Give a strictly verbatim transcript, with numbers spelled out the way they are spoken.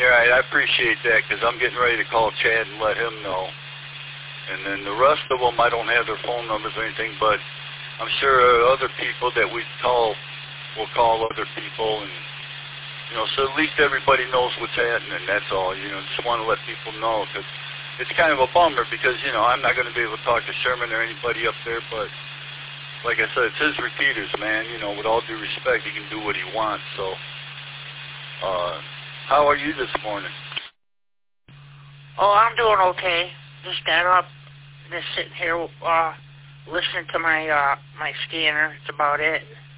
You're right. I appreciate that because I'm getting ready to call Chad and let him know. And then the rest of them, I don't have their phone numbers or anything, but I'm sure other people that we call will call other people, and you know, so at least everybody knows what's happening. That's all. You know, just want to let people know because it's kind of a bummer because you know I'm not going to be able to talk to Sherman or anybody up there, but like I said, it's his repeaters, man. You know, with all due respect, he can do what he wants. So, uh, how are you this morning? Oh, I'm doing okay. Just got up, just sitting here, uh, listening to my uh, my scanner. That's about it.